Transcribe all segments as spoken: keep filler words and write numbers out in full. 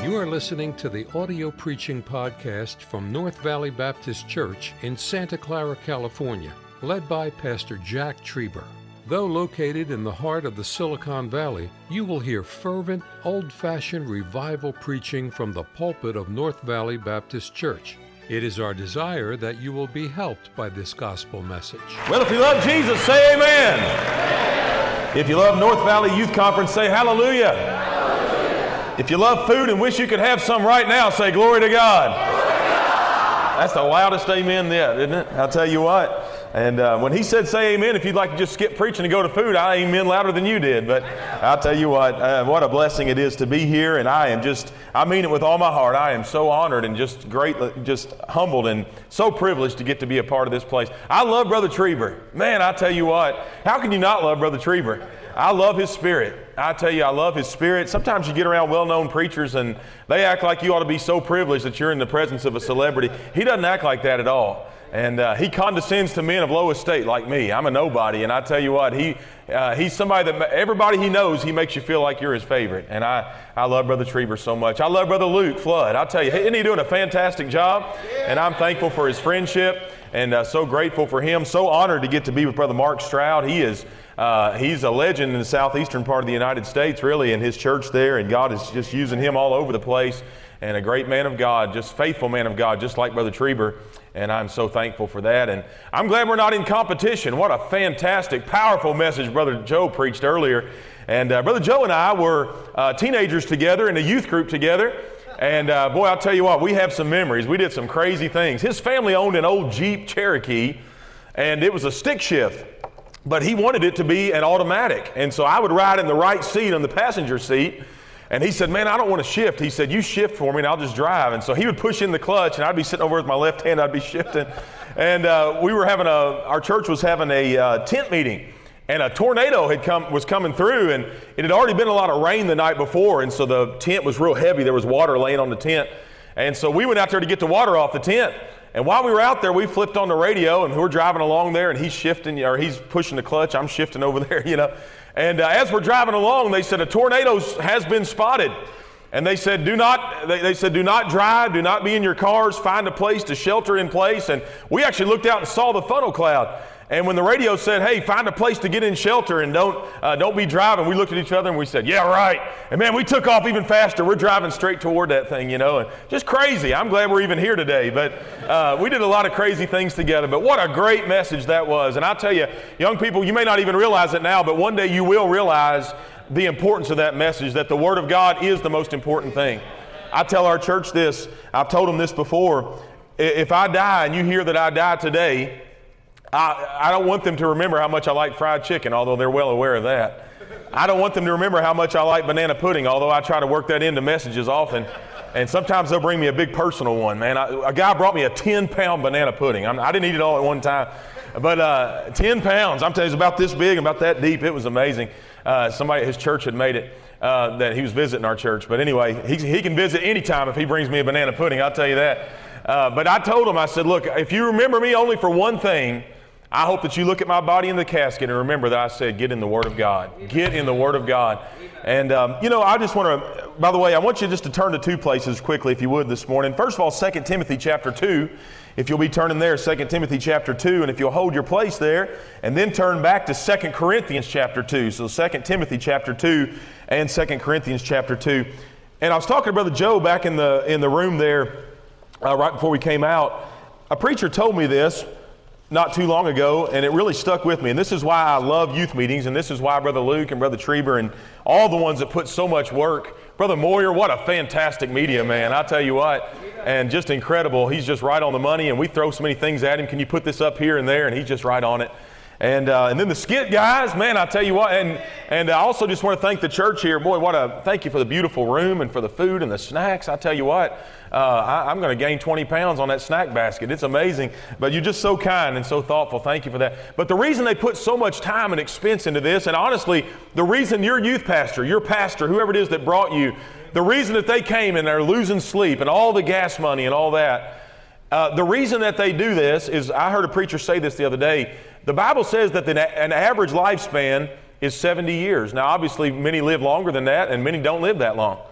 You are listening to the audio preaching podcast from North Valley Baptist Church in Santa Clara, California, led by Pastor Jack Trieber. Though located in the heart of the Silicon Valley, you will hear fervent, old-fashioned revival preaching from the pulpit of North Valley Baptist Church. It is our desire that you will be helped by this gospel message. Well, if you love Jesus, say amen. Amen. If you love North Valley Youth Conference, say hallelujah. Hallelujah. If you love food and wish you could have some right now, say glory to God. Glory to God. That's the loudest amen yet, isn't it? I'll tell you what. And uh, when he said say amen, if you'd like to just skip preaching and go to food, I amen louder than you did. But I'll tell you what, uh, what a blessing it is to be here. And I am just, I mean it with all my heart. I am so honored and just great, just humbled and so privileged to get to be a part of this place. I love Brother Trieber. Man, I tell you what, how can you not love Brother Trieber? I love his spirit. I tell you, I love his spirit. Sometimes you get around well-known preachers and they act like you ought to be so privileged that you're in the presence of a celebrity. He doesn't act like that at all. And uh, he condescends to men of low estate like me. I'm a nobody, and I tell you what, he uh, he's somebody that everybody he knows, he makes you feel like you're his favorite. And I, I love Brother Trieber so much. I love Brother Luke Flood. I'll tell you, isn't he doing a fantastic job? And I'm thankful for his friendship and uh, so grateful for him. So honored to get to be with Brother Mark Stroud. He is uh, he's a legend in the southeastern part of the United States, really, in his church there, and God is just using him all over the place. And a great man of God, just faithful man of God, just like Brother Trieber. And I'm so thankful for that. And I'm glad we're not in competition. What a fantastic, powerful message Brother Joe preached earlier. And uh, Brother Joe and I were uh, teenagers together in a youth group together. And uh, boy, I'll tell you what, we have some memories. We did some crazy things. His family owned an old Jeep Cherokee, and it was a stick shift. But he wanted it to be an automatic. And so I would ride in the right seat on the passenger seat. And he said, man, I don't want to shift. He said, you shift for me and I'll just drive. And so he would push in the clutch and I'd be sitting over with my left hand, I'd be shifting. And uh, we were having a, our church was having a uh, tent meeting, and a tornado had come, was coming through, and it had already been a lot of rain the night before. And so the tent was real heavy. There was water laying on the tent. And so we went out there to get the water off the tent. And while we were out there, we flipped on the radio and we're driving along there, and he's shifting, or he's pushing the clutch. I'm shifting over there, you know. And uh, as we're driving along, they said a tornado has been spotted. And they said, do not, they, they said, do not drive, do not be in your cars, find a place to shelter in place. And we actually looked out and saw the funnel cloud. And when the radio said, hey, find a place to get in shelter and don't uh, don't be driving, we looked at each other and we said, yeah, right. And man, we took off even faster. We're driving straight toward that thing, you know, and just crazy. I'm glad we're even here today. But uh, we did a lot of crazy things together. But what a great message that was. And I'll tell you, young people, you may not even realize it now, but one day you will realize the importance of that message, that the Word of God is the most important thing. I tell our church this. I've told them this before. If I die and you hear that I die today, I, I don't want them to remember how much I like fried chicken, although they're well aware of that. I don't want them to remember how much I like banana pudding, although I try to work that into messages often. And sometimes they'll bring me a big personal one, man. I, a guy brought me a ten-pound banana pudding. I'm, I didn't eat it all at one time. But uh, ten pounds, I'm telling you, it's about this big, about that deep. It was amazing. Uh, somebody at his church had made it, uh, that he was visiting our church. But anyway, he, he can visit anytime if he brings me a banana pudding, I'll tell you that. Uh, but I told him, I said, look, if you remember me only for one thing, I hope that you look at my body in the casket and remember that I said, get in the Word of God. Get in the Word of God. And, um, you know, I just want to, by the way, I want you just to turn to two places quickly, if you would, this morning. First of all, Second Timothy chapter two. If you'll be turning there, Second Timothy chapter two, and if you'll hold your place there, and then turn back to Second Corinthians chapter two. So Second Timothy chapter two and Second Corinthians chapter two. And I was talking to Brother Joe back in the, in the room there uh, right before we came out. A preacher told me this not too long ago, and it really stuck with me. And this is why I love youth meetings, and this is why Brother Luke and Brother Trieber and all the ones that put so much work. Brother Moyer, what a fantastic media man, I'll tell you what. And just incredible. He's just right on the money, and we throw so many things at him. Can you put this up here and there? And he's just right on it. And uh, and then the skit guys, man, I tell you what. And and I also just want to thank the church here. Boy, what a thank you for the beautiful room and for the food and the snacks. I tell you what, uh, I, I'm going to gain twenty pounds on that snack basket. It's amazing. But you're just so kind and so thoughtful. Thank you for that. But the reason they put so much time and expense into this, and honestly, the reason your youth pastor, your pastor, whoever it is that brought you, the reason that they came and they're losing sleep and all the gas money and all that, uh, the reason that they do this is, I heard a preacher say this the other day. The Bible says that the, an average lifespan is seventy years. Now, obviously, many live longer than that, and many don't live that long.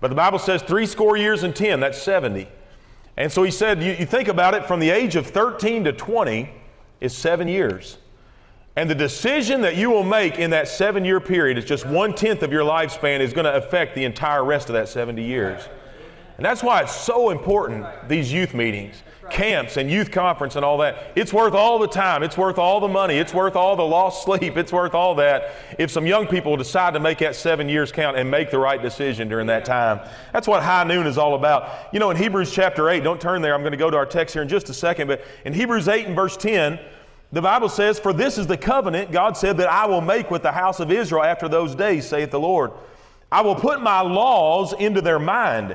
But the Bible says three score years and ten, that's seventy. And so he said, you, you think about it, from the age of thirteen to twenty is seven years. And the decision that you will make in that seven-year period is just one-tenth of your lifespan is going to affect the entire rest of that seventy years. And that's why it's so important, these youth meetings, camps and youth conference and all that. It's worth all the time. It's worth all the money. It's worth all the lost sleep. It's worth all that if some young people decide to make that seven years count and make the right decision during that time. That's what High Noon is all about. You know, in Hebrews chapter eight, don't turn there. I'm going to go to our text here in just a second. But in Hebrews eight and verse ten, the Bible says, "For this is the covenant, God said, that I will make with the house of Israel after those days, saith the Lord. I will put my laws into their mind."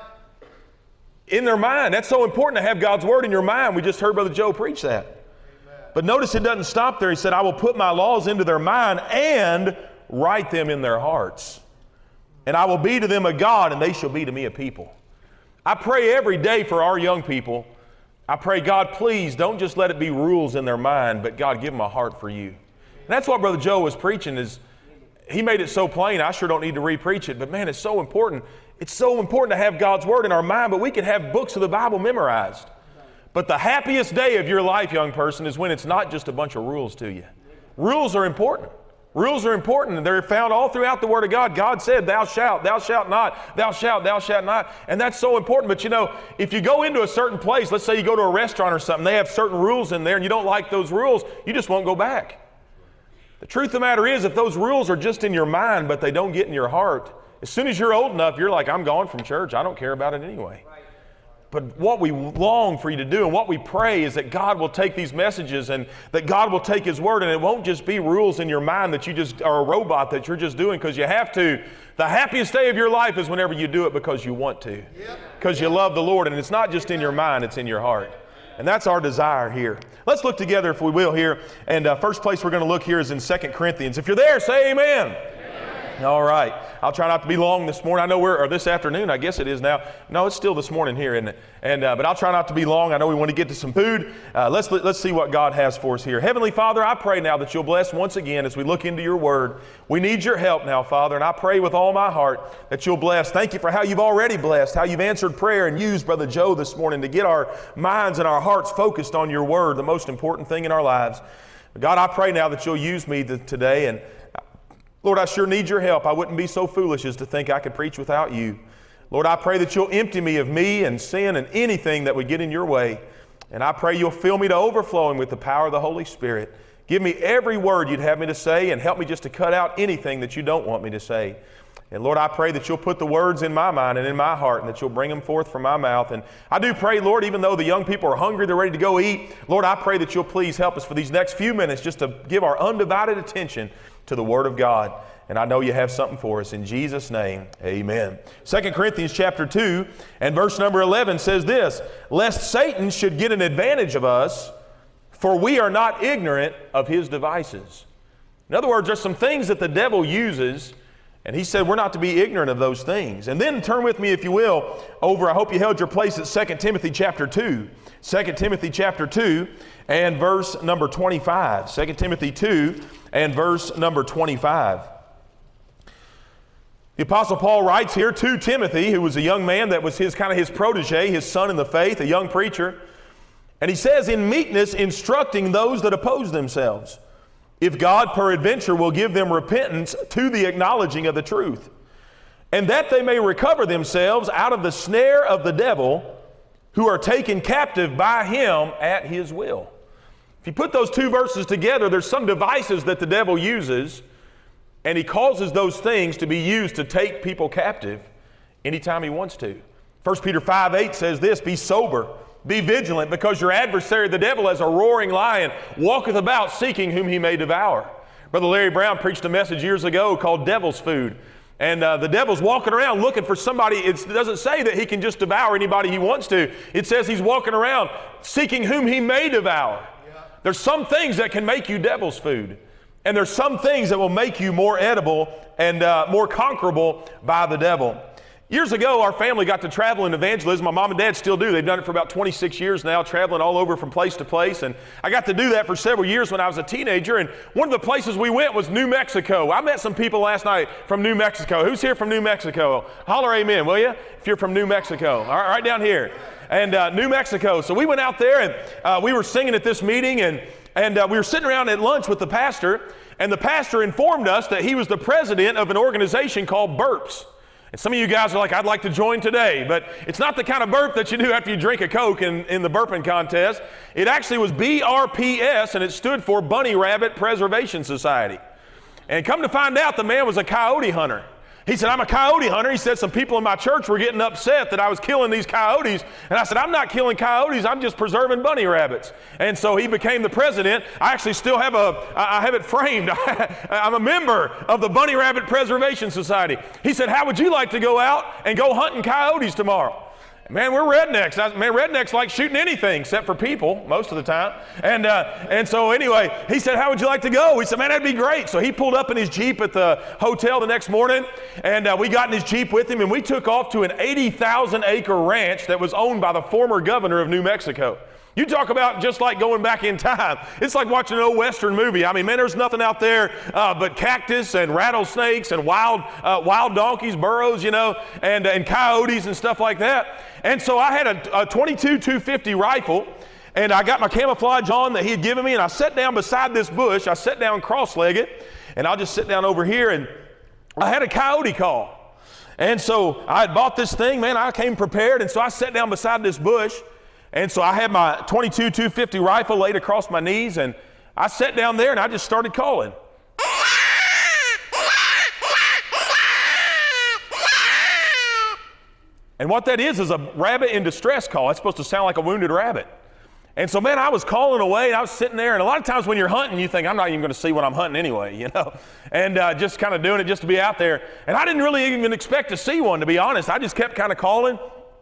In their mind. That's so important to have God's word in your mind. We just heard Brother Joe preach that. Amen. But notice it doesn't stop there. He said, I will put my laws into their mind and write them in their hearts. And I will be to them a God, and they shall be to me a people. I pray every day for our young people. I pray, God, please don't just let it be rules in their mind, but God, give them a heart for you. And that's what Brother Joe was preaching. Is he made it so plain. I sure don't need to re-preach it, but man, it's so important. It's so important to have God's word in our mind, but we can have books of the Bible memorized. But the happiest day of your life, young person, is when it's not just a bunch of rules to you. Rules are important. Rules are important, and they're found all throughout the Word of God. God said, thou shalt, thou shalt not, thou shalt, thou shalt not. And that's so important. But you know, if you go into a certain place, let's say you go to a restaurant or something, they have certain rules in there, and you don't like those rules, you just won't go back. The truth of the matter is, if those rules are just in your mind, but they don't get in your heart, as soon as you're old enough, you're like, I'm gone from church. I don't care about it anyway. But what we long for you to do and what we pray is that God will take these messages and that God will take His word, and it won't just be rules in your mind that you just are a robot that you're just doing because you have to. The happiest day of your life is whenever you do it because you want to, because you love the Lord, and it's not just in your mind, it's in your heart. And that's our desire here. Let's look together, if we will, here. And uh, first place we're going to look here is in Second Corinthians. If you're there, say amen. Amen. All right. I'll try not to be long this morning. I know we're, or this afternoon, I guess it is now. No, it's still this morning here, isn't it? And, uh, but I'll try not to be long. I know we want to get to some food. Uh, let's, let's see what God has for us here. Heavenly Father, I pray now that you'll bless once again as we look into your word. We need your help now, Father, and I pray with all my heart that you'll bless. Thank you for how you've already blessed, how you've answered prayer and used Brother Joe this morning to get our minds and our hearts focused on your word, the most important thing in our lives. God, I pray now that you'll use me to, today, and Lord, I sure need your help. I wouldn't be so foolish as to think I could preach without you. Lord, I pray that you'll empty me of me and sin and anything that would get in your way. And I pray you'll fill me to overflowing with the power of the Holy Spirit. Give me every word you'd have me to say, and help me just to cut out anything that you don't want me to say. And Lord, I pray that you'll put the words in my mind and in my heart, and that you'll bring them forth from my mouth. And I do pray, Lord, even though the young people are hungry, they're ready to go eat, Lord, I pray that you'll please help us for these next few minutes just to give our undivided attention to the Word of God. And I know you have something for us. In Jesus' name, amen. Second Corinthians chapter two and verse number eleven says this, lest Satan should get an advantage of us, for we are not ignorant of his devices. In other words, there's some things that the devil uses, and he said we're not to be ignorant of those things. And then turn with me, if you will, over, I hope you held your place at Second Timothy chapter two. Second Timothy chapter two and verse number twenty-five. Second Timothy two and verse number twenty-five. The Apostle Paul writes here to Timothy, who was a young man that was his kind of his protege, his son in the faith, a young preacher. And he says, in meekness instructing those that oppose themselves, if God peradventure will give them repentance to the acknowledging of the truth, and that they may recover themselves out of the snare of the devil, who are taken captive by him at his will. If you put those two verses together, there's some devices that the devil uses, and he causes those things to be used to take people captive anytime he wants to. First Peter five eight says this, be sober, be vigilant, because your adversary, the devil, as a roaring lion, walketh about seeking whom he may devour. Brother Larry Brown preached a message years ago called Devil's Food. And uh, the devil's walking around looking for somebody. It doesn't say that he can just devour anybody he wants to. It says he's walking around seeking whom he may devour. Yeah. There's some things that can make you devil's food. And there's some things that will make you more edible and uh, more conquerable by the devil. Years ago, our family got to travel in evangelism. My mom and dad still do. They've done it for about twenty-six years now, traveling all over from place to place. And I got to do that for several years when I was a teenager. And one of the places we went was New Mexico. I met some people last night from New Mexico. Who's here from New Mexico? Holler amen, will you? If you're from New Mexico. All right, right down here. And uh, New Mexico. So we went out there and uh, we were singing at this meeting. And, and uh, we were sitting around at lunch with the pastor. And the pastor informed us that he was the president of an organization called Burps. And some of you guys are like, I'd like to join today, but it's not the kind of burp that you do after you drink a Coke in, in the burping contest. It actually was B R P S, and it stood for Bunny Rabbit Preservation Society. And come to find out, the man was a coyote hunter. He said, I'm a coyote hunter. He said, some people in my church were getting upset that I was killing these coyotes. And I said, I'm not killing coyotes. I'm just preserving bunny rabbits. And so he became the president. I actually still have a, I have it framed. I'm a member of the Bunny Rabbit Preservation Society. He said, how would you like to go out and go hunting coyotes tomorrow? Man, we're rednecks. I, man, rednecks like shooting anything except for people most of the time. And uh, and so anyway, he said, how would you like to go? We said, man, that'd be great. So he pulled up in his Jeep at the hotel the next morning, and uh, we got in his Jeep with him, and we took off to an eighty thousand acre ranch that was owned by the former governor of New Mexico. You talk about just like going back in time. It's like watching an old Western movie. I mean, man, there's nothing out there uh, but cactus and rattlesnakes and wild uh, wild donkeys, burros, you know, and, and coyotes and stuff like that. And so I had a, a twenty-two two fifty rifle, and I got my camouflage on that he had given me, and I sat down beside this bush. I sat down cross-legged, and I'll just sit down over here, and I had a coyote call. And so I had bought this thing, man, I came prepared, and so I sat down beside this bush. And so I had my twenty-two two fifty rifle laid across my knees, and I sat down there and I just started calling. And what that is is a rabbit in distress call. It's supposed to sound like a wounded rabbit. And so, man, I was calling away, and I was sitting there, and a lot of times when you're hunting, you think, I'm not even going to see what I'm hunting anyway, you know, and uh, just kind of doing it just to be out there. And I didn't really even expect to see one, to be honest. I just kept kind of calling.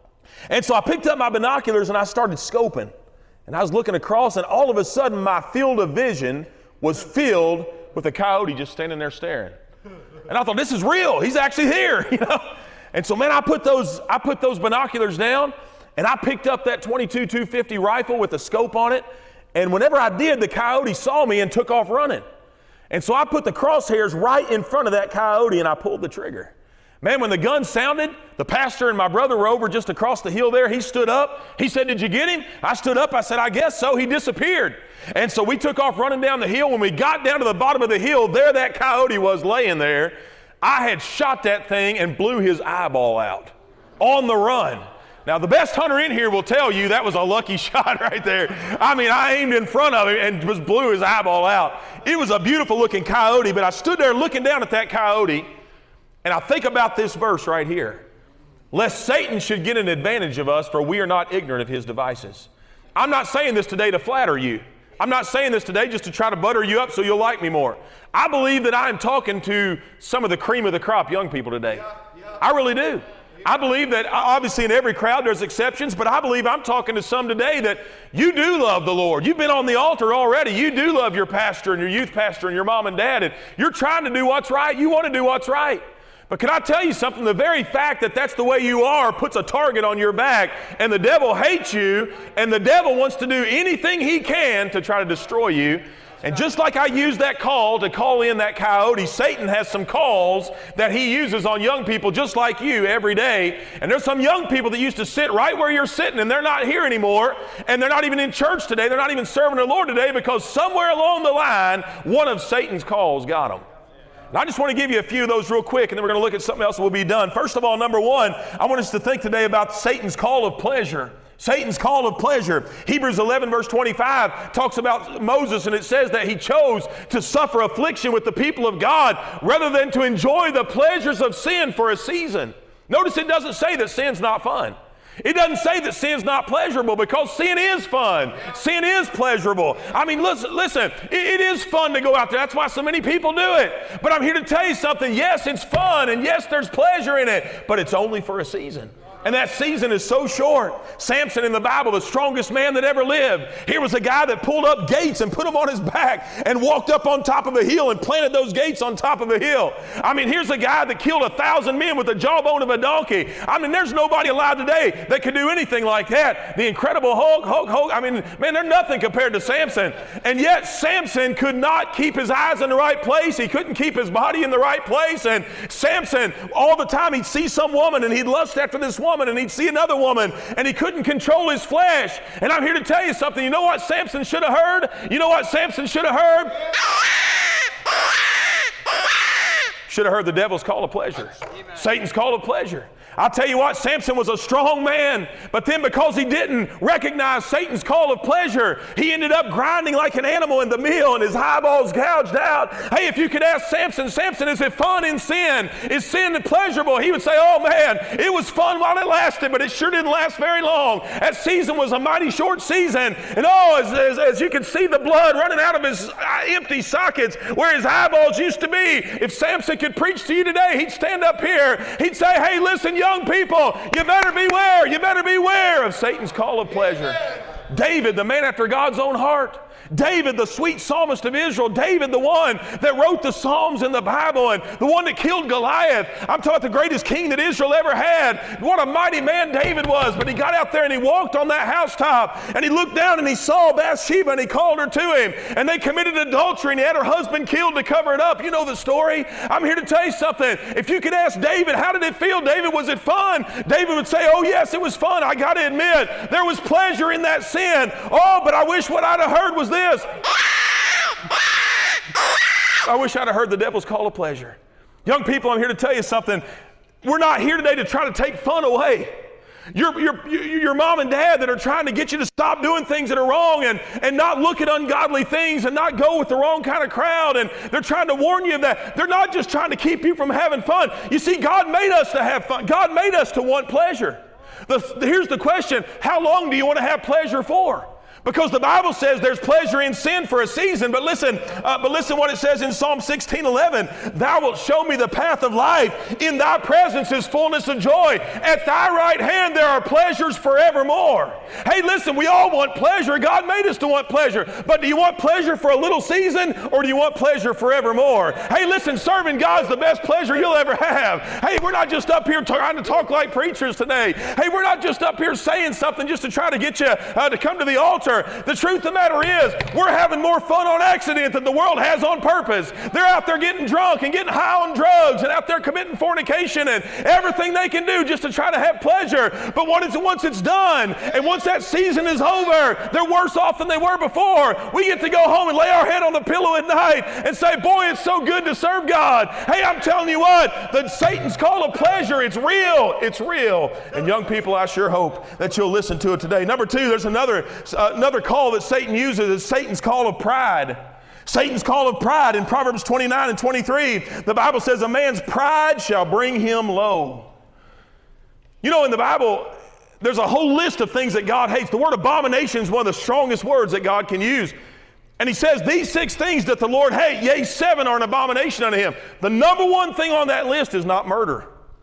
And so I picked up my binoculars and I started scoping. And I was looking across, and all of a sudden my field of vision was filled with a coyote just standing there staring. And I thought, this is real. He's actually here, you know. And so, man, I put those I put those binoculars down, and I picked up that twenty-two two fifty rifle with a scope on it. And whenever I did, the coyote saw me and took off running. And so I put the crosshairs right in front of that coyote, and I pulled the trigger. Man, when the gun sounded, the pastor and my brother were over just across the hill there. He stood up. He said, did you get him? I stood up. I said, I guess so. He disappeared. And so we took off running down the hill. When we got down to the bottom of the hill, there that coyote was laying there. I had shot that thing and blew his eyeball out on the run. Now, the best hunter in here will tell you that was a lucky shot right there. I mean, I aimed in front of him and just blew his eyeball out. It was a beautiful looking coyote, but I stood there looking down at that coyote. And I think about this verse right here. Lest Satan should get an advantage of us, for we are not ignorant of his devices. I'm not saying this today to flatter you. I'm not saying this today just to try to butter you up so you'll like me more. I believe that I am talking to some of the cream of the crop young people today. I really do. I believe that obviously in every crowd there's exceptions, but I believe I'm talking to some today that you do love the Lord. You've been on the altar already. You do love your pastor and your youth pastor and your mom and dad, and you're trying to do what's right. You want to do what's right. But can I tell you something? The very fact that that's the way you are puts a target on your back, and the devil hates you, and the devil wants to do anything he can to try to destroy you. And just like I used that call to call in that coyote, Satan has some calls that he uses on young people just like you every day. And there's some young people that used to sit right where you're sitting, and they're not here anymore, and they're not even in church today. They're not even serving the Lord today because somewhere along the line, one of Satan's calls got them. And I just want to give you a few of those real quick, and then we're going to look at something else and we'll be done. First of all, number one, I want us to think today about Satan's call of pleasure. Satan's call of pleasure. Hebrews eleven verse twenty-five talks about Moses, and it says that he chose to suffer affliction with the people of God rather than to enjoy the pleasures of sin for a season. Notice it doesn't say that sin's not fun. It doesn't say that sin's not pleasurable, because sin is fun. Sin is pleasurable. I mean, listen, listen, it, it is fun to go out there. That's why so many people do it. But I'm here to tell you something. Yes, it's fun, and yes, there's pleasure in it, but it's only for a season. And that season is so short. Samson in the Bible, the strongest man that ever lived. Here was a guy that pulled up gates and put them on his back and walked up on top of a hill and planted those gates on top of a hill. I mean, here's a guy that killed a thousand men with the jawbone of a donkey. I mean, there's nobody alive today that could do anything like that. The Incredible Hulk, Hulk, Hulk. I mean, man, they're nothing compared to Samson. And yet Samson could not keep his eyes in the right place. He couldn't keep his body in the right place. And Samson, all the time, he'd see some woman and he'd lust after this woman. Woman, and he'd see another woman, and he couldn't control his flesh. And I'm here to tell you something. You know what Samson should have heard? You know what Samson should have heard? Should have heard the devil's call of pleasure. Amen. Satan's call of pleasure. I'll tell you what, Samson was a strong man, but then because he didn't recognize Satan's call of pleasure, he ended up grinding like an animal in the mill and his eyeballs gouged out. Hey, if you could ask Samson, Samson, is it fun in sin? Is sin pleasurable? He would say, oh man, it was fun while it lasted, but it sure didn't last very long. That season was a mighty short season. And oh, as, as, as you could see the blood running out of his empty sockets where his eyeballs used to be. If Samson could preach to you today, he'd stand up here. He'd say, hey, listen, young people, you better beware. You better beware of Satan's call of pleasure. David, the man after God's own heart. David, the sweet psalmist of Israel. David, the one that wrote the Psalms in the Bible and the one that killed Goliath. I'm talking about the greatest king that Israel ever had. What a mighty man David was. But he got out there and he walked on that housetop and he looked down and he saw Bathsheba and he called her to him. And they committed adultery and he had her husband killed to cover it up. You know the story. I'm here to tell you something. If you could ask David, how did it feel? David, was it fun? David would say, oh yes, it was fun. I got to admit, there was pleasure in that sin. Oh, but I wish what I'd have heard was this. I wish I'd have heard the devil's call of pleasure. Young people, I'm here to tell you something. We're not here today to try to take fun away. Your, your, your mom and dad that are trying to get you to stop doing things that are wrong and, and not look at ungodly things and not go with the wrong kind of crowd, and they're trying to warn you of that. They're not just trying to keep you from having fun. You see, God made us to have fun. God made us to want pleasure. The, here's the question: how long do you want to have pleasure for? Because the Bible says there's pleasure in sin for a season, but listen, uh, but listen what it says in Psalm sixteen eleven. Thou wilt show me the path of life. In thy presence is fullness of joy. At thy right hand there are pleasures forevermore. Hey, listen, we all want pleasure. God made us to want pleasure. But do you want pleasure for a little season, or do you want pleasure forevermore? Hey, listen, serving God's the best pleasure you'll ever have. Hey, we're not just up here trying to talk like preachers today. Hey, we're not just up here saying something just to try to get you uh, to come to the altar. The truth of the matter is, we're having more fun on accident than the world has on purpose. They're out there getting drunk and getting high on drugs and out there committing fornication and everything they can do just to try to have pleasure. But once it's, once it's done and once that season is over, they're worse off than they were before. We get to go home and lay our head on the pillow at night and say, boy, it's so good to serve God. Hey, I'm telling you what, the Satan's call of pleasure, it's real. It's real. And young people, I sure hope that you'll listen to it today. Number two, there's another uh, Another call that Satan uses is Satan's call of pride. Satan's call of pride in Proverbs twenty-nine and twenty-three, the Bible says, a man's pride shall bring him low. You know, in the Bible, there's a whole list of things that God hates. The word abomination is one of the strongest words that God can use. And he says, these six things that the Lord hates, yea, seven are an abomination unto him. The number one thing on that list is not murder.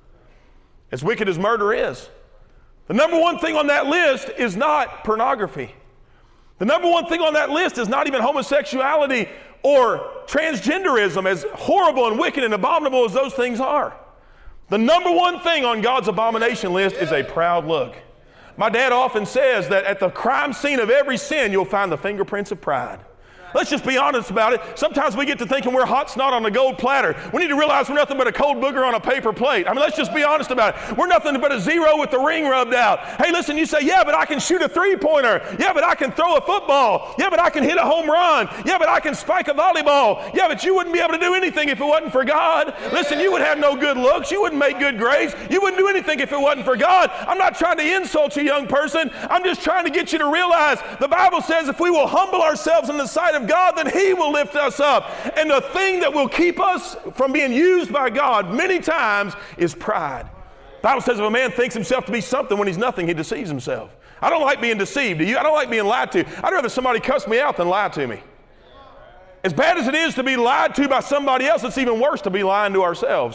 As wicked as murder is. The number one thing on that list is not pornography. The number one thing on that list is not even homosexuality or transgenderism, as horrible and wicked and abominable as those things are. The number one thing on God's abomination list is a proud look. My dad often says that at the crime scene of every sin, you'll find the fingerprints of pride. Let's just be honest about it. Sometimes we get to thinking we're hot snot on a gold platter. We need to realize we're nothing but a cold booger on a paper plate. I mean, let's just be honest about it. We're nothing but a zero with the ring rubbed out. Hey, listen, you say, yeah, but I can shoot a three-pointer. Yeah, but I can throw a football. Yeah, but I can hit a home run. Yeah, but I can spike a volleyball. Yeah, but you wouldn't be able to do anything if it wasn't for God. Listen, you would have no good looks. You wouldn't make good grades. You wouldn't do anything if it wasn't for God. I'm not trying to insult you, young person. I'm just trying to get you to realize the Bible says if we will humble ourselves in the sight of God, then He will lift us up. And the thing that will keep us from being used by God many times is pride. The Bible says if a man thinks himself to be something when he's nothing, he deceives himself. I don't like being deceived. Do you? I don't like being lied to. I'd rather somebody cuss me out than lie to me. As bad as it is to be lied to by somebody else, it's even worse to be lying to ourselves.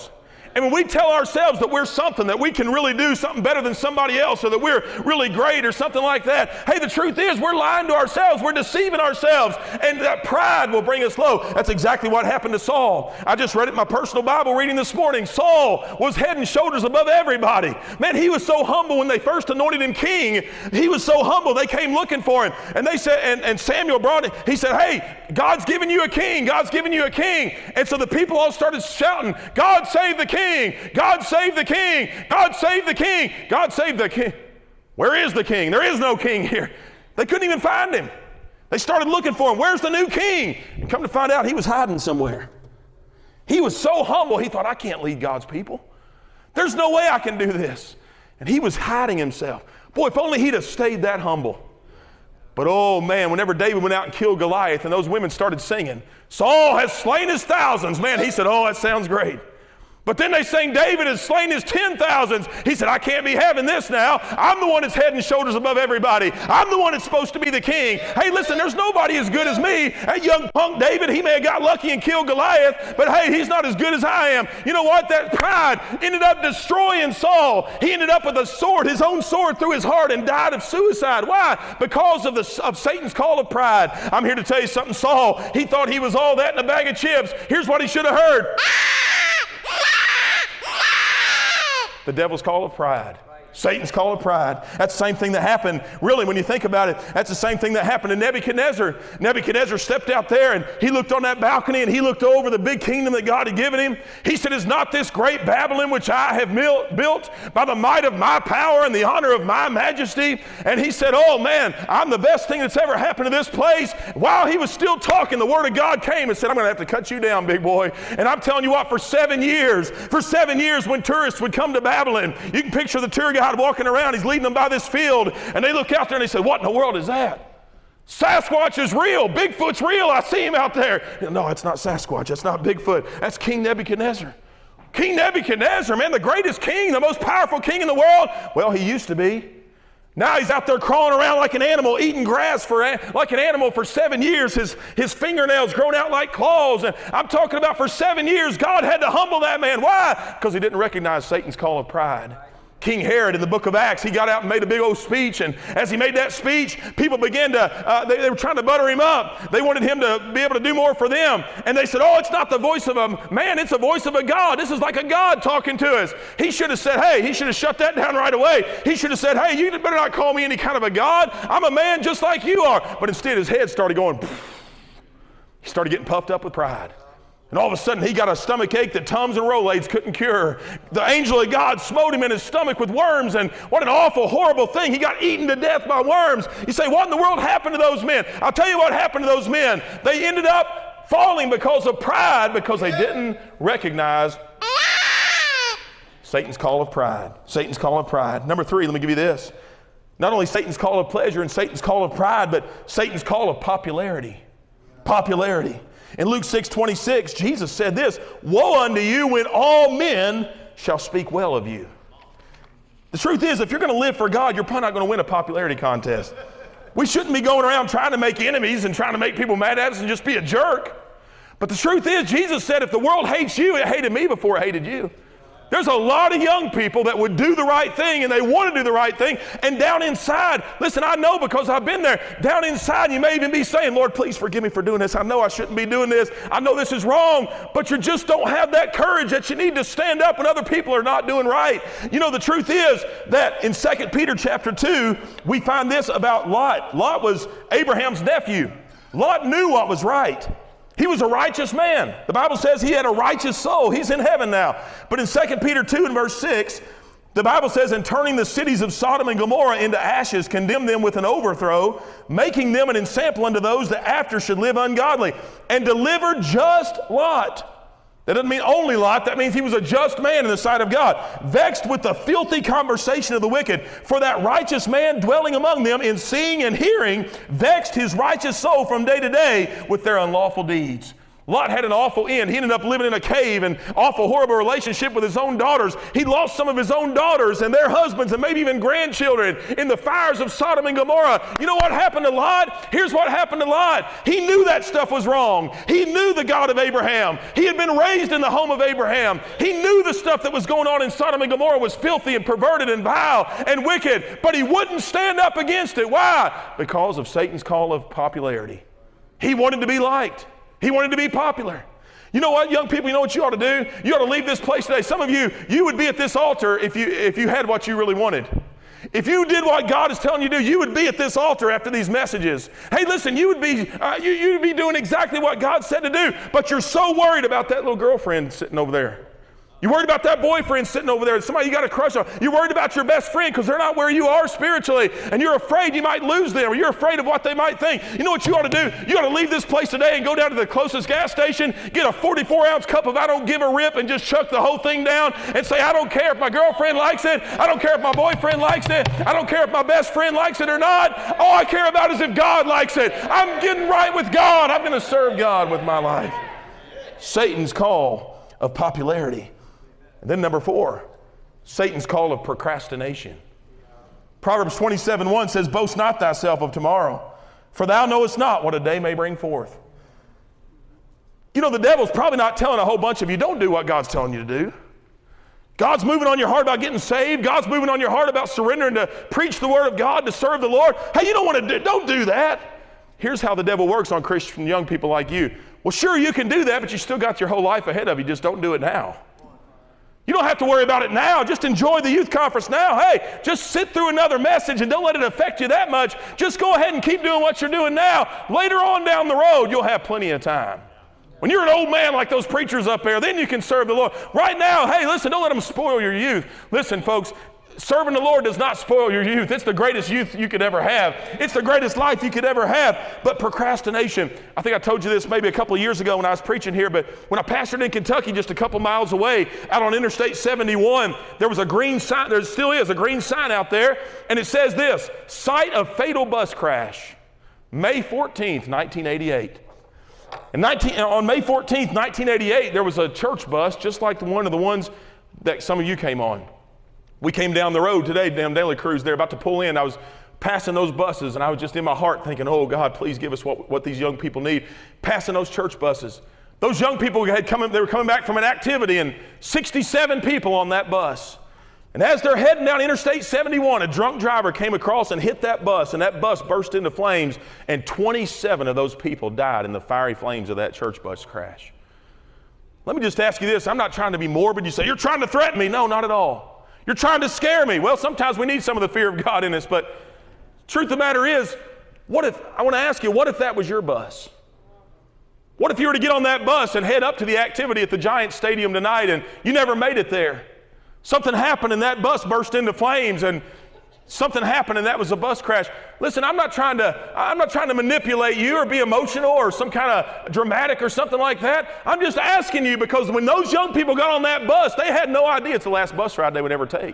And when we tell ourselves that we're something, that we can really do something better than somebody else, or that we're really great or something like that, hey, the truth is we're lying to ourselves, we're deceiving ourselves, and that pride will bring us low. That's exactly what happened to Saul. I just read it in my personal Bible reading this morning. Saul was head and shoulders above everybody. Man, he was so humble when they first anointed him king. He was so humble, they came looking for him. And they said, and, and Samuel brought it, he said, hey, God's given you a king, God's given you a king. And so the people all started shouting, God save the king. God save the king. God save the king. God save the king. Where is the king? There is no king here. They couldn't even find him. They started looking for him. Where's the new king? And come to find out, he was hiding somewhere. He was so humble, he thought, I can't lead God's people. There's no way I can do this. And he was hiding himself. Boy, if only he'd have stayed that humble. But oh man, whenever David went out and killed Goliath and those women started singing, Saul has slain his thousands, man, he said, oh, that sounds great. But then they sang, David has slain his ten thousands. He said, I can't be having this now. I'm the one that's head and shoulders above everybody. I'm the one that's supposed to be the king. Hey, listen, there's nobody as good as me. That young punk David, he may have got lucky and killed Goliath, but hey, he's not as good as I am. You know what? That pride ended up destroying Saul. He ended up with a sword, his own sword through his heart, and died of suicide. Why? Because of, the, of Satan's call of pride. I'm here to tell you something. Saul, he thought he was all that in a bag of chips. Here's what he should have heard. The devil's call of pride. Satan's call of pride. That's the same thing that happened, really, when you think about it, that's the same thing that happened to Nebuchadnezzar. Nebuchadnezzar stepped out there and he looked on that balcony and he looked over the big kingdom that God had given him. He said, is not this great Babylon which I have built by the might of my power and the honor of my majesty? And he said, oh man, I'm the best thing that's ever happened to this place. While he was still talking, the word of God came and said, I'm going to have to cut you down, big boy. And I'm telling you what, for seven years, for seven years when tourists would come to Babylon, you can picture the tour guide walking around, he's leading them by this field, and they look out there and they say, what in the world is that? Sasquatch is real. Bigfoot's real. I see him out there. No, it's not Sasquatch. That's not Bigfoot. That's King Nebuchadnezzar. King Nebuchadnezzar, man, the greatest king, the most powerful king in the world. Well, he used to be. Now he's out there crawling around like an animal, eating grass for like an animal for seven years. His, his fingernails grown out like claws. And I'm talking about for seven years, God had to humble that man. Why? Because he didn't recognize Satan's call of pride. King Herod in the book of Acts, he got out and made a big old speech, and as he made that speech, people began to, uh, they, they were trying to butter him up. They wanted him to be able to do more for them. And they said, oh, it's not the voice of a man, it's the voice of a God. This is like a God talking to us. He should have said, hey, he should have shut that down right away. He should have said, hey, you better not call me any kind of a God. I'm a man just like you are. But instead his head started going, he started getting puffed up with pride. And all of a sudden, he got a stomach ache that Tums and Rolaids couldn't cure. The angel of God smote him in his stomach with worms, and what an awful, horrible thing. He got eaten to death by worms. You say, what in the world happened to those men? I'll tell you what happened to those men. They ended up falling because of pride, because they didn't recognize Satan's call of pride. Satan's call of pride. Number three, let me give you this. Not only Satan's call of pleasure and Satan's call of pride, but Satan's call of popularity. Popularity. In Luke six twenty-six, Jesus said this, woe unto you when all men shall speak well of you. The truth is, if you're going to live for God, you're probably not going to win a popularity contest. We shouldn't be going around trying to make enemies and trying to make people mad at us and just be a jerk. But the truth is, Jesus said, if the world hates you, it hated me before it hated you. There's a lot of young people that would do the right thing, and they want to do the right thing, and down inside, listen, I know because I've been there, down inside you may even be saying, Lord, please forgive me for doing this. I know I shouldn't be doing this. I know this is wrong, but you just don't have that courage that you need to stand up when other people are not doing right. You know, the truth is that in Second Peter chapter two, we find this about Lot. Lot was Abraham's nephew. Lot knew what was right. He was a righteous man. The Bible says he had a righteous soul. He's in heaven now. But in Second Peter two and verse six, the Bible says, and turning the cities of Sodom and Gomorrah into ashes, condemned them with an overthrow, making them an ensample unto those that after should live ungodly, and delivered just Lot. That doesn't mean only Lot. That means he was a just man in the sight of God, vexed with the filthy conversation of the wicked. For that righteous man dwelling among them in seeing and hearing, vexed his righteous soul from day to day with their unlawful deeds. Lot had an awful end. He ended up living in a cave and awful, horrible relationship with his own daughters. He lost some of his own daughters and their husbands and maybe even grandchildren in the fires of Sodom and Gomorrah. You know what happened to Lot? Here's what happened to Lot. He knew that stuff was wrong. He knew the God of Abraham. He had been raised in the home of Abraham. He knew the stuff that was going on in Sodom and Gomorrah was filthy and perverted and vile and wicked, but he wouldn't stand up against it. Why? Because of Satan's call of popularity. He wanted to be liked. He wanted to be popular. You know what, young people, you know what you ought to do? You ought to leave this place today. Some of you, you would be at this altar if you if you had what you really wanted. If you did what God is telling you to do, you would be at this altar after these messages. Hey, listen, you would be uh, you, you'd be doing exactly what God said to do, but you're so worried about that little girlfriend sitting over there. You're worried about that boyfriend sitting over there, somebody you got a crush on. You're worried about your best friend because they're not where you are spiritually, and you're afraid you might lose them, or you're afraid of what they might think. You know what you ought to do? You ought to leave this place today and go down to the closest gas station, get a forty-four ounce cup of I don't give a rip, and just chuck the whole thing down and say, I don't care if my girlfriend likes it. I don't care if my boyfriend likes it. I don't care if my best friend likes it or not. All I care about is if God likes it. I'm getting right with God. I'm going to serve God with my life. Satan's call of popularity. And then number four, Satan's call of procrastination. Proverbs twenty-seven one says, boast not thyself of tomorrow, for thou knowest not what a day may bring forth. You know, the devil's probably not telling a whole bunch of you, don't do what God's telling you to do. God's moving on your heart about getting saved. God's moving on your heart about surrendering to preach the word of God, to serve the Lord. Hey, you don't want to do, don't do that. Here's how the devil works on Christian young people like you. Well, sure, you can do that, but you still got your whole life ahead of you. Just don't do it now. You don't have to worry about it now. Just enjoy the youth conference now. Hey, just sit through another message and don't let it affect you that much. Just go ahead and keep doing what you're doing now. Later on down the road, you'll have plenty of time. When you're an old man like those preachers up there, then you can serve the Lord. Right now, hey, listen, don't let them spoil your youth. Listen, folks, serving the Lord does not spoil your youth. It's the greatest youth you could ever have. It's the greatest life you could ever have. But procrastination, I think I told you this maybe a couple of years ago when I was preaching here, but when I pastored in Kentucky just a couple miles away out on Interstate seventy-one, there was a green sign, there still is a green sign out there, and it says this, site of fatal bus crash, May fourteenth, nineteen eighty-eight. And nineteen, on May fourteenth, nineteen eighty-eight, there was a church bus just like the one of the ones that some of you came on. We came down the road today, down Daily Cruise there, about to pull in. I was passing those buses, and I was just in my heart thinking, oh, God, please give us what, what these young people need. Passing those church buses. Those young people had come, they were coming back from an activity, and sixty-seven people on that bus. And as they're heading down Interstate seventy-one, a drunk driver came across and hit that bus, and that bus burst into flames, and twenty-seven of those people died in the fiery flames of that church bus crash. Let me just ask you this. I'm not trying to be morbid. You say, you're trying to threaten me. No, not at all. You're trying to scare me. Well, sometimes we need some of the fear of God in us, but truth of the matter is, what if, I want to ask you, what if that was your bus? What if you were to get on that bus and head up to the activity at the Giants Stadium tonight and you never made it there? Something happened and that bus burst into flames and something happened and that was a bus crash. Listen, I'm not trying to, I'm not trying to manipulate you or be emotional or some kind of dramatic or something like that. I'm just asking you because when those young people got on that bus, they had no idea it's the last bus ride they would ever take.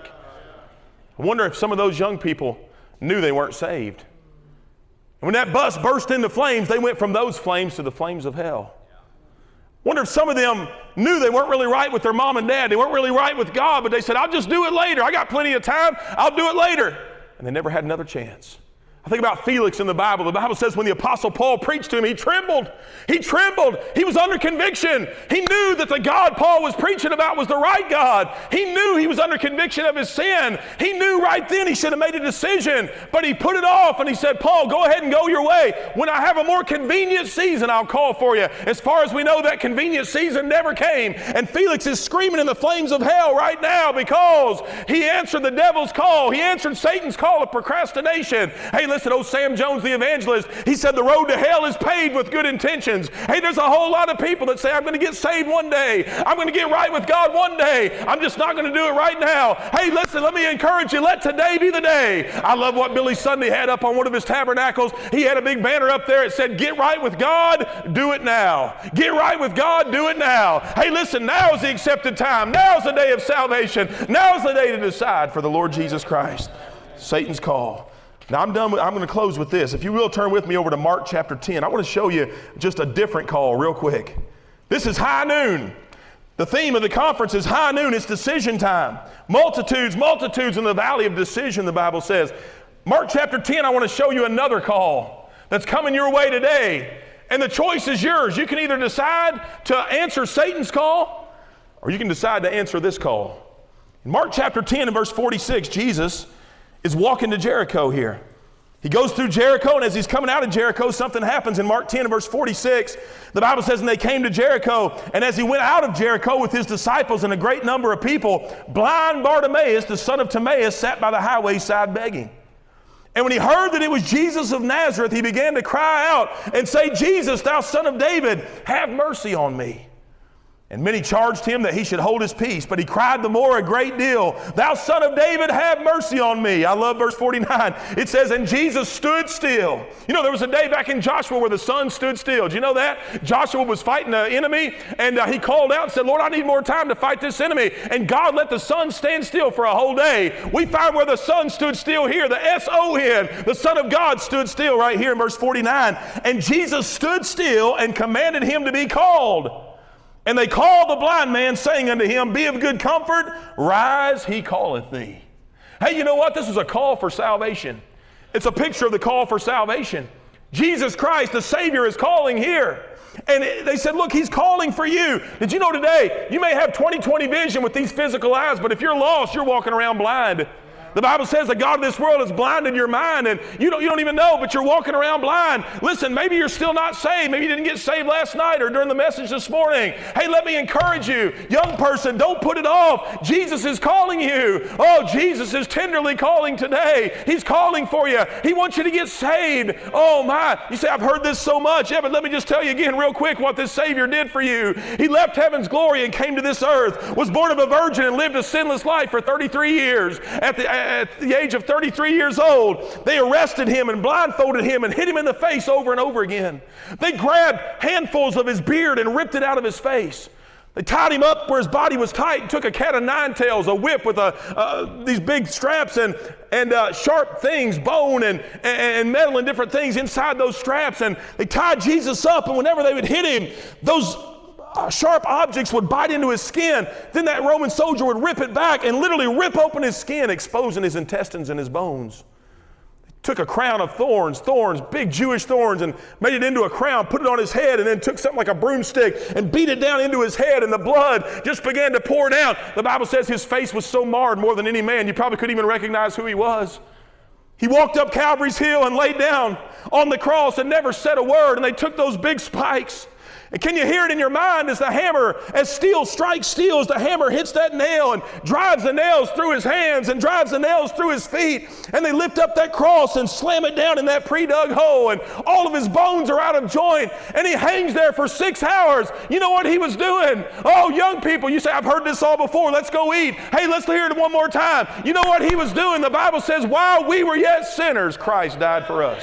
I wonder if some of those young people knew they weren't saved. And when that bus burst into flames, they went from those flames to the flames of hell. Wonder if some of them knew they weren't really right with their mom and dad. They weren't really right with God, but they said, I'll just do it later. I got plenty of time. I'll do it later. And they never had another chance. I think about Felix in the Bible. The Bible says when the Apostle Paul preached to him, he trembled. He trembled. He was under conviction. He knew that the God Paul was preaching about was the right God. He knew he was under conviction of his sin. He knew right then he should have made a decision, but he put it off and he said, Paul, go ahead and go your way. When I have a more convenient season, I'll call for you. As far as we know, that convenient season never came. And Felix is screaming in the flames of hell right now because he answered the devil's call. He answered Satan's call of procrastination. Hey, listen. Listen, old Sam Jones, the evangelist, he said the road to hell is paved with good intentions. Hey, there's a whole lot of people that say, I'm going to get saved one day. I'm going to get right with God one day. I'm just not going to do it right now. Hey, listen, let me encourage you. Let today be the day. I love what Billy Sunday had up on one of his tabernacles. He had a big banner up there. It said, get right with God, do it now. Get right with God, do it now. Hey, listen, now is the accepted time. Now is the day of salvation. Now is the day to decide for the Lord Jesus Christ. Satan's call. Now I'm done with, I'm going to close with this. If you will turn with me over to Mark chapter ten. I want to show you just a different call real quick. This is high noon. The theme of the conference is high noon. It's decision time. Multitudes, multitudes in the valley of decision, the Bible says. Mark chapter ten, I want to show you another call that's coming your way today. And the choice is yours. You can either decide to answer Satan's call, or you can decide to answer this call. In Mark chapter ten and verse forty-six, Jesus is walking to Jericho here. He goes through Jericho, and as he's coming out of Jericho, something happens. In Mark ten and verse forty-six, the Bible says, and they came to Jericho, and as he went out of Jericho with his disciples and a great number of people, blind Bartimaeus, the son of Timaeus, sat by the highway side begging. And when he heard that it was Jesus of Nazareth, he began to cry out and say, Jesus, thou son of David, have mercy on me. And many charged him that he should hold his peace, but he cried the more a great deal, thou son of David, have mercy on me. I love verse forty-nine. It says, and Jesus stood still. You know, there was a day back in Joshua where the sun stood still. Do you know that? Joshua was fighting the enemy, and uh, he called out and said, Lord, I need more time to fight this enemy. And God let the sun stand still for a whole day. We find where the sun stood still here, the S O N, the Son of God stood still right here in verse forty-nine. And Jesus stood still and commanded him to be called. And they called the blind man, saying unto him, be of good comfort, rise, he calleth thee. Hey, you know what? This is a call for salvation. It's a picture of the call for salvation. Jesus Christ, the Savior, is calling here. And they said, look, he's calling for you. Did you know today, you may have twenty twenty vision with these physical eyes, but if you're lost, you're walking around blind. The Bible says the God of this world has blinded your mind, and you don't, you don't even know, but you're walking around blind. Listen, maybe you're still not saved. Maybe you didn't get saved last night or during the message this morning. Hey, let me encourage you. Young person, don't put it off. Jesus is calling you. Oh, Jesus is tenderly calling today. He's calling for you. He wants you to get saved. Oh, my. You say, I've heard this so much. Yeah, but let me just tell you again real quick what this Savior did for you. He left heaven's glory and came to this earth, was born of a virgin and lived a sinless life for thirty-three years. At the At the age of thirty-three years old, they arrested him and blindfolded him and hit him in the face over and over again. They grabbed handfuls of his beard and ripped it out of his face. They tied him up where his body was tight and took a cat of nine tails, a whip with a, uh, these big straps and, and uh, sharp things, bone and, and metal and different things inside those straps. And they tied Jesus up, and whenever they would hit him, those Uh, sharp objects would bite into his skin. Then that Roman soldier would rip it back and literally rip open his skin, exposing his intestines and his bones. They took a crown of thorns, thorns, big Jewish thorns, and made it into a crown, put it on his head, and then took something like a broomstick and beat it down into his head, and the blood just began to pour down. The Bible says his face was so marred more than any man, you probably couldn't even recognize who he was. He walked up Calvary's hill and laid down on the cross and never said a word, and they took those big spikes. And can you hear it in your mind as the hammer, as steel strikes steel, as the hammer hits that nail and drives the nails through his hands and drives the nails through his feet, and they lift up that cross and slam it down in that pre-dug hole, and all of his bones are out of joint, and he hangs there for six hours. You know what he was doing? Oh, young people, you say, I've heard this all before. Let's go eat. Hey, let's hear it one more time. You know what he was doing? The Bible says, while we were yet sinners, Christ died for us.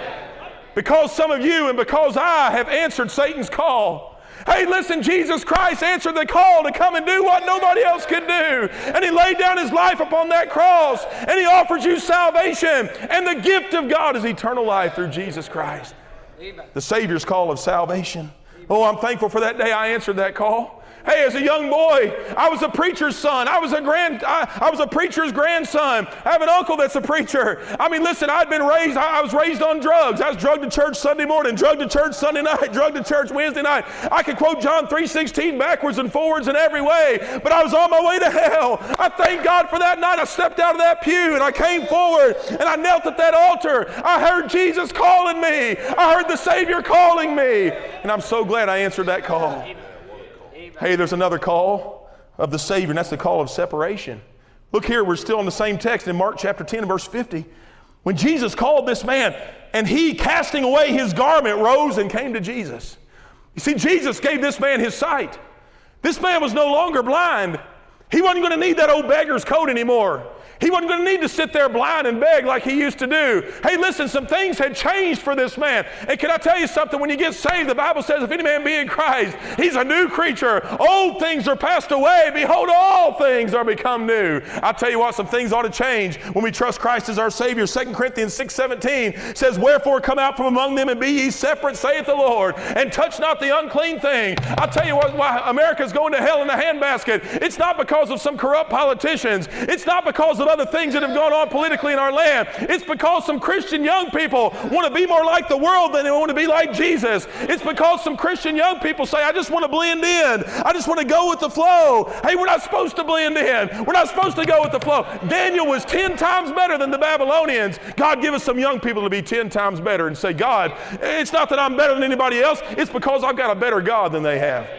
Because some of you and because I have answered Satan's call. Hey, listen, Jesus Christ answered the call to come and do what nobody else could do. And he laid down his life upon that cross, and he offers you salvation. And the gift of God is eternal life through Jesus Christ. Amen. The Savior's call of salvation. Oh, I'm thankful for that day I answered that call. Hey, as a young boy, I was a preacher's son. I was a grand, I, I was a preacher's grandson. I have an uncle that's a preacher. I mean, listen, I'd been raised, I, I was raised on drugs. I was drugged to church Sunday morning, drugged to church Sunday night, drugged to church Wednesday night. I could quote John three sixteen backwards and forwards in every way, but I was on my way to hell. I thank God for that night. I stepped out of that pew and I came forward and I knelt at that altar. I heard Jesus calling me. I heard the Savior calling me. And I'm so glad I answered that call. Hey, there's another call of the Savior, and that's the call of separation. Look here, we're still in the same text in Mark chapter ten, verse fifty. When Jesus called this man, and he, casting away his garment, rose and came to Jesus. You see, Jesus gave this man his sight. This man was no longer blind. He wasn't going to need that old beggar's coat anymore. He wasn't going to need to sit there blind and beg like he used to do. Hey, listen, some things had changed for this man. And can I tell you something? When you get saved, the Bible says, if any man be in Christ, he's a new creature. Old things are passed away. Behold, all things are become new. I tell you what, some things ought to change when we trust Christ as our Savior. Second Corinthians six seventeen says, wherefore come out from among them and be ye separate, saith the Lord, and touch not the unclean thing. I tell you what, why America's going to hell in a handbasket. It's not because of some corrupt politicians. It's not because of other things that have gone on politically in our land. It's because some Christian young people want to be more like the world than they want to be like Jesus. It's because some Christian young people say, I just want to blend in. I just want to go with the flow. Hey, we're not supposed to blend in. We're not supposed to go with the flow. Daniel was ten times better than the Babylonians. God, give us some young people to be ten times better and say, God, it's not that I'm better than anybody else. It's because I've got a better God than they have.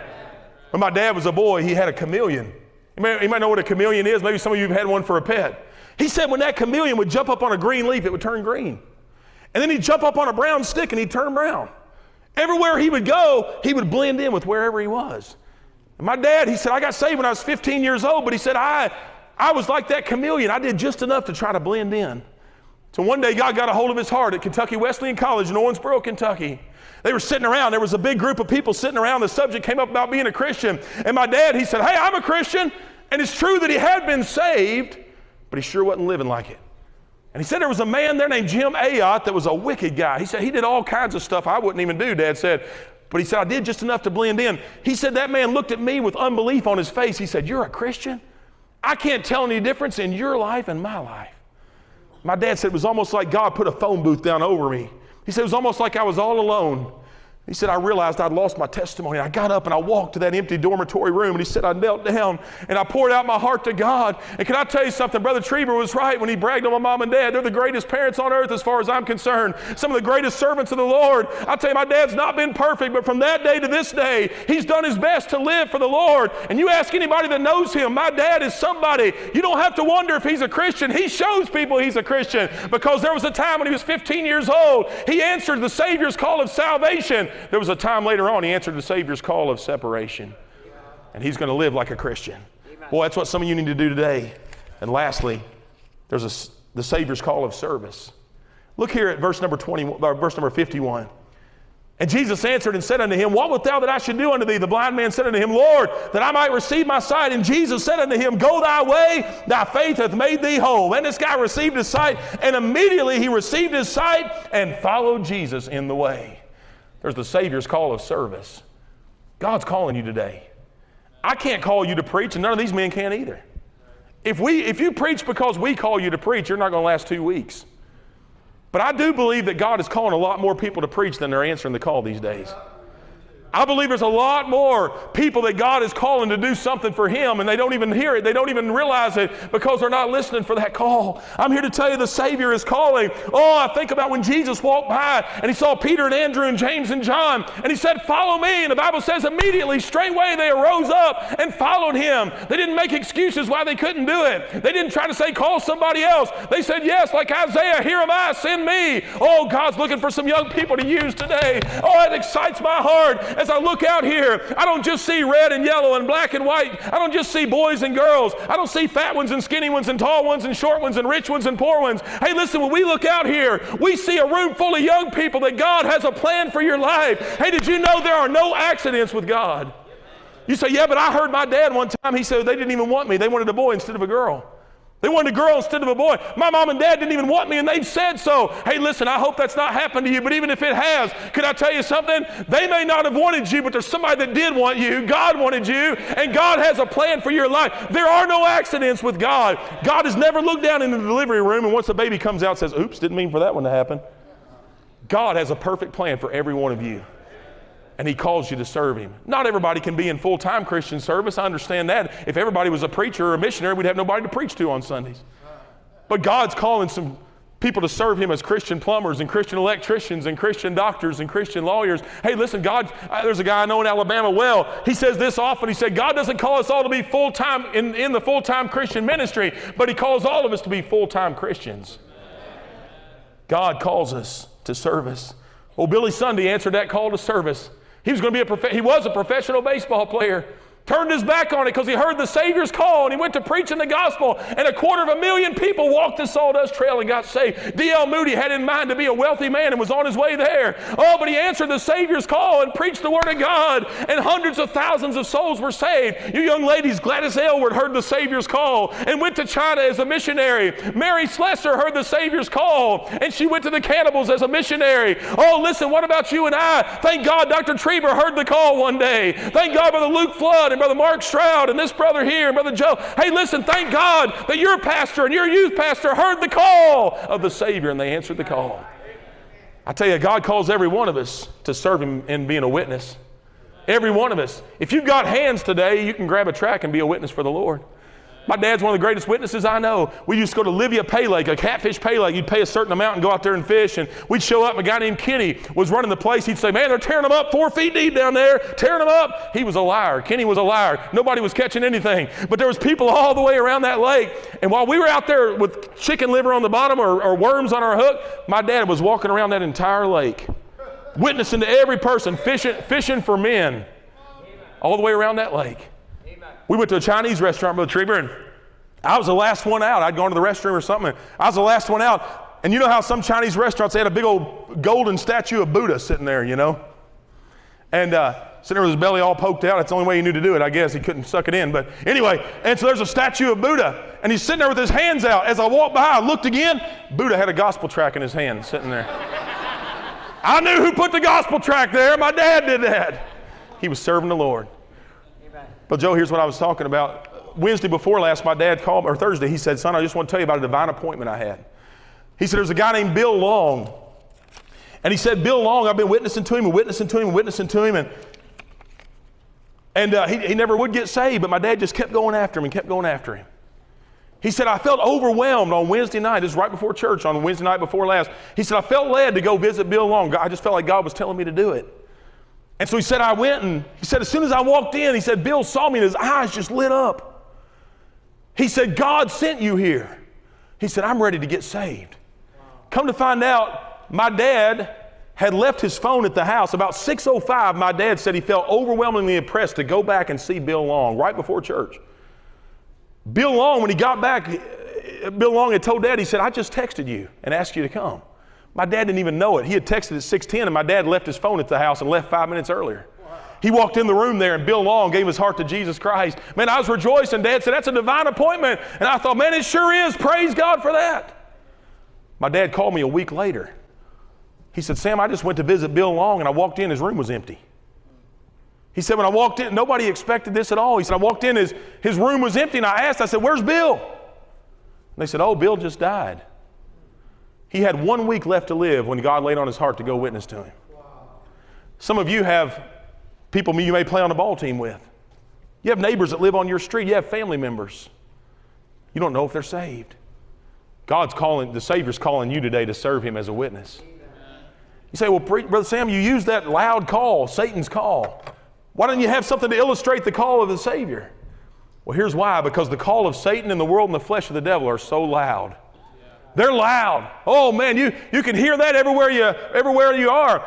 When my dad was a boy, he had a chameleon. You might, you might know what a chameleon is. Maybe some of you have had one for a pet. He said when that chameleon would jump up on a green leaf, it would turn green. And then he'd jump up on a brown stick and he'd turn brown. Everywhere he would go, he would blend in with wherever he was. And my dad, he said, I got saved when I was fifteen years old, but he said, I, I was like that chameleon. I did just enough to try to blend in. So one day God got a hold of his heart at Kentucky Wesleyan College in Owensboro, Kentucky. They were sitting around. There was a big group of people sitting around. The subject came up about being a Christian. And my dad, he said, hey, I'm a Christian. And it's true that he had been saved, but he sure wasn't living like it. And he said there was a man there named Jim Ayotte that was a wicked guy. He said he did all kinds of stuff I wouldn't even do, Dad said. But he said, I did just enough to blend in. He said that man looked at me with unbelief on his face. He said, you're a Christian? I can't tell any difference in your life and my life. My dad said it was almost like God put a phone booth down over me. He said it was almost like I was all alone. He said, I realized I'd lost my testimony. I got up and I walked to that empty dormitory room, and he said, I knelt down and I poured out my heart to God. And can I tell you something? Brother Trieber was right when he bragged on my mom and dad. They're the greatest parents on earth as far as I'm concerned. Some of the greatest servants of the Lord. I'll tell you, my dad's not been perfect, but from that day to this day, he's done his best to live for the Lord. And you ask anybody that knows him, my dad is somebody. You don't have to wonder if he's a Christian. He shows people he's a Christian, because there was a time when he was fifteen years old, he answered the Savior's call of salvation. There was a time later on he answered the Savior's call of separation. And he's going to live like a Christian. Boy, that's what some of you need to do today. And lastly, there's a, the Savior's call of service. Look here at verse number twenty, or verse number fifty-one. And Jesus answered and said unto him, what wilt thou that I should do unto thee? The blind man said unto him, Lord, that I might receive my sight. And Jesus said unto him, go thy way, thy faith hath made thee whole. And this guy received his sight, and immediately he received his sight and followed Jesus in the way. There's the Savior's call of service. God's calling you today. I can't call you to preach, and none of these men can either. If we, if you preach because we call you to preach, you're not going to last two weeks. But I do believe that God is calling a lot more people to preach than they're answering the call these days. I believe there's a lot more people that God is calling to do something for Him, and they don't even hear it. They don't even realize it because they're not listening for that call. I'm here to tell you the Savior is calling. Oh, I think about when Jesus walked by and He saw Peter and Andrew and James and John, and He said, follow me. And the Bible says immediately, straightway, they arose up and followed Him. They didn't make excuses why they couldn't do it. They didn't try to say, call somebody else. They said, yes, like Isaiah, here am I, send me. Oh, God's looking for some young people to use today. Oh, it excites my heart. As I look out here, I don't just see red and yellow and black and white. I don't just see boys and girls. I don't see fat ones and skinny ones and tall ones and short ones and rich ones and poor ones. Hey, listen, when we look out here, we see a room full of young people that God has a plan for your life. Hey, did you know there are no accidents with God? You say, yeah, but I heard my dad one time, he said they didn't even want me. They wanted a boy instead of a girl. They wanted a girl instead of a boy. My mom and dad didn't even want me, and they've said so. Hey, listen, I hope that's not happened to you, but even if it has, can I tell you something? They may not have wanted you, but there's somebody that did want you. God wanted you, and God has a plan for your life. There are no accidents with God. God has never looked down in the delivery room, and once the baby comes out, says, oops, didn't mean for that one to happen. God has a perfect plan for every one of you. And He calls you to serve Him. Not everybody can be in full-time Christian service. I understand that. If everybody was a preacher or a missionary, we'd have nobody to preach to on Sundays. But God's calling some people to serve Him as Christian plumbers and Christian electricians and Christian doctors and Christian lawyers. Hey, listen, God, there's a guy I know in Alabama well. He says this often. He said, God doesn't call us all to be full-time in, in the full-time Christian ministry, but He calls all of us to be full-time Christians. God calls us to service. Well, Billy Sunday answered that call to service. He was going to be a prof- he was a professional baseball player. turned his back on it because he heard the Savior's call, and he went to preaching the gospel, and a quarter of a million people walked the Sawdust Trail and got saved. D L Moody had in mind to be a wealthy man and was on his way there. Oh, but he answered the Savior's call and preached the Word of God, and hundreds of thousands of souls were saved. You young ladies, Gladys Aylward heard the Savior's call and went to China as a missionary. Mary Slessor heard the Savior's call, and she went to the cannibals as a missionary. Oh, listen, what about you and I? Thank God Doctor Trieber heard the call one day. Thank God Brother Luke Flood and Brother Mark Stroud and this brother here and Brother Joe. Hey, listen, thank God that your pastor and your youth pastor heard the call of the Savior, and they answered the call. I tell you, God calls every one of us to serve Him in being a witness. Every one of us. If you've got hands today, you can grab a track and be a witness for the Lord. My dad's one of the greatest witnesses I know. We used to go to Livia Pay Lake, a catfish pay lake. You'd pay a certain amount and go out there and fish, and we'd show up, and a guy named Kenny was running the place. He'd say, man, they're tearing them up four feet deep down there, tearing them up. He was a liar. Kenny was a liar. Nobody was catching anything. But there was people all the way around that lake, and while we were out there with chicken liver on the bottom or, or worms on our hook, my dad was walking around that entire lake, witnessing to every person, fishing, fishing for men, all the way around that lake. We went to a Chinese restaurant, Brother Trieber, and I was the last one out. I'd gone to the restroom or something. I was the last one out. And you know how some Chinese restaurants, they had a big old golden statue of Buddha sitting there, you know? And uh, sitting there with his belly all poked out. That's the only way he knew to do it, I guess. He couldn't suck it in. But anyway, and so there's a statue of Buddha. And he's sitting there with his hands out. As I walked by, I looked again. Buddha had a gospel tract in his hand sitting there. I knew who put the gospel tract there. My dad did that. He was serving the Lord. But Joe, here's what I was talking about. Wednesday before last, my dad called, or Thursday, he said, son, I just want to tell you about a divine appointment I had. He said, there's a guy named Bill Long. And he said, Bill Long, I've been witnessing to him and witnessing to him and witnessing to him. And, and uh, he, he never would get saved, but my dad just kept going after him and kept going after him. He said, I felt overwhelmed on Wednesday night. This is right before church, on Wednesday night before last. He said, I felt led to go visit Bill Long. I just felt like God was telling me to do it. And so he said, I went, and he said, as soon as I walked in, he said, Bill saw me and his eyes just lit up. He said, God sent you here. He said, I'm ready to get saved. Wow. Come to find out, my dad had left his phone at the house. About six oh five, my dad said he felt overwhelmingly impressed to go back and see Bill Long right before church. Bill Long, when he got back, Bill Long had told Dad, he said, I just texted you and asked you to come. My dad didn't even know it. He had texted at six ten, and my dad left his phone at the house and left five minutes earlier. Wow. He walked in the room there, and Bill Long gave his heart to Jesus Christ. Man, I was rejoicing. Dad said, that's a divine appointment. And I thought, man, it sure is. Praise God for that. My dad called me a week later. He said, Sam, I just went to visit Bill Long, and I walked in, his room was empty. He said, when I walked in, nobody expected this at all. He said, I walked in, his, his room was empty, and I asked, I said, where's Bill? And they said, oh, Bill just died. He had one week left to live when God laid on his heart to go witness to him. Wow. Some of you have people you may play on the ball team with. You have neighbors that live on your street. You have family members. You don't know if they're saved. God's calling, the Savior's calling you today to serve Him as a witness. Amen. You say, well, Brother Sam, you used that loud call, Satan's call. Why don't you have something to illustrate the call of the Savior? Well, here's why. Because the call of Satan and the world and the flesh of the devil are so loud. They're loud. Oh man, you, you can hear that everywhere you, everywhere you are.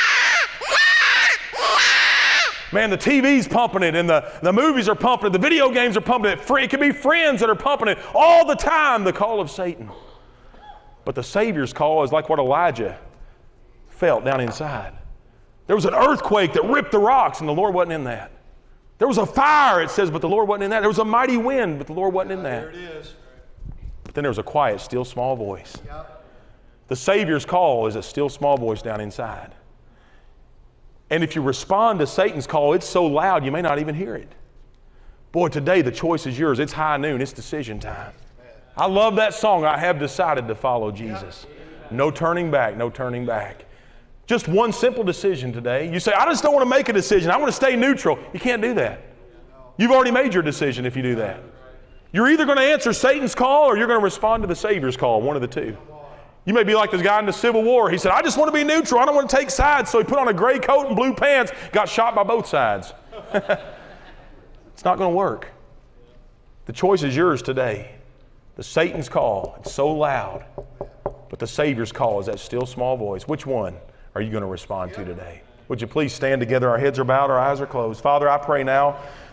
Man, the T V's pumping it, and the, the movies are pumping it, the video games are pumping it. Free, it can be friends that are pumping it all the time, the call of Satan. But the Savior's call is like what Elijah felt down inside. There was an earthquake that ripped the rocks, and the Lord wasn't in that. There was a fire, it says, but the Lord wasn't in that. There was a mighty wind, but the Lord wasn't in that. There it is. But then there was a quiet, still small voice. Yep. The Savior's call is a still small voice down inside. And if you respond to Satan's call, it's so loud you may not even hear it. Boy, today the choice is yours. It's high noon. It's decision time. I love that song, I have decided to follow Jesus. No turning back, no turning back. Just one simple decision today. You say, I just don't want to make a decision. I want to stay neutral. You can't do that. You've already made your decision if you do that. You're either going to answer Satan's call or you're going to respond to the Savior's call, one of the two. You may be like this guy in the Civil War. He said, I just want to be neutral. I don't want to take sides. So he put on a gray coat and blue pants, got shot by both sides. It's not going to work. The choice is yours today. The Satan's call, it's so loud, but the Savior's call is that still small voice. Which one are you going to respond to today? Would you please stand together? Our heads are bowed, our eyes are closed. Father, I pray now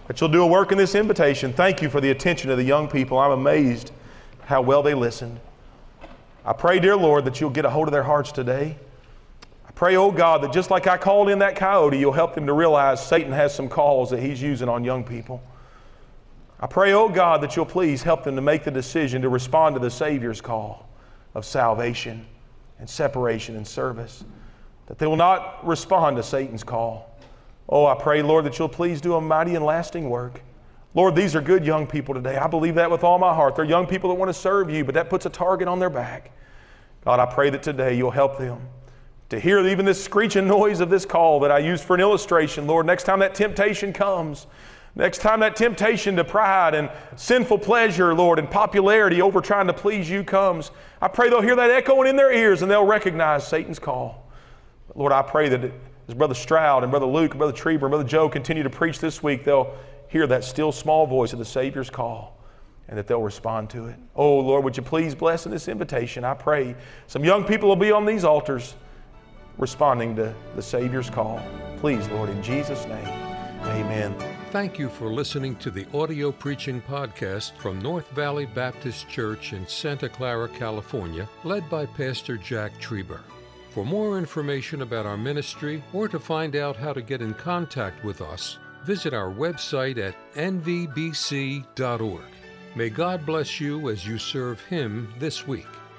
that you'll do a work in this invitation. Thank you for the attention of the young people. I'm amazed how well they listened. I pray, dear Lord, that you'll get a hold of their hearts today. I pray, oh God, that just like I called in that coyote, you'll help them to realize Satan has some calls that he's using on young people. I pray, oh God, that you'll please help them to make the decision to respond to the Savior's call of salvation and separation and service, that they will not respond to Satan's call. Oh, I pray, Lord, that you'll please do a mighty and lasting work. Lord, these are good young people today. I believe that with all my heart. They're young people that want to serve you, but that puts a target on their back. God, I pray that today you'll help them to hear even this screeching noise of this call that I used for an illustration. Lord, next time that temptation comes, next time that temptation to pride and sinful pleasure, Lord, and popularity over trying to please you comes, I pray they'll hear that echoing in their ears and they'll recognize Satan's call. But Lord, I pray that as Brother Stroud and Brother Luke and Brother Trieber and Brother Joe continue to preach this week, they'll hear that still small voice of the Savior's call and that they'll respond to it. Oh, Lord, would you please bless in this invitation? I pray some young people will be on these altars responding to the Savior's call. Please, Lord, in Jesus' name, amen. Thank you for listening to the audio preaching podcast from North Valley Baptist Church in Santa Clara, California, led by Pastor Jack Trieber. For more information about our ministry or to find out how to get in contact with us, visit our website at n v b c dot org. May God bless you as you serve Him this week.